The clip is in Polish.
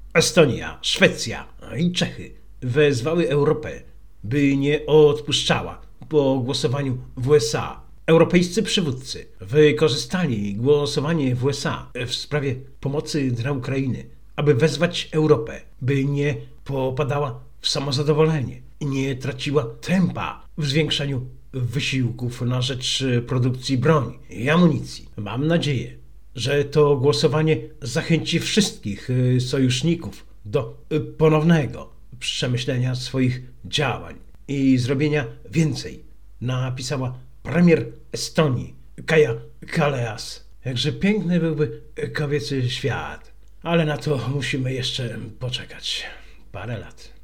Estonia, Szwecja i Czechy wezwały Europę, by nie odpuszczała po głosowaniu w USA. Europejscy przywódcy wykorzystali głosowanie w USA w sprawie pomocy dla Ukrainy, aby wezwać Europę, by nie popadała w samozadowolenie i nie traciła tempa w zwiększaniu wysiłków na rzecz produkcji broni i amunicji. Mam nadzieję, że to głosowanie zachęci wszystkich sojuszników do ponownego przemyślenia swoich działań i zrobienia więcej, napisała premier Estonii Kaja Kallas. Jakże piękny byłby kobiecy świat, ale na to musimy jeszcze poczekać parę lat.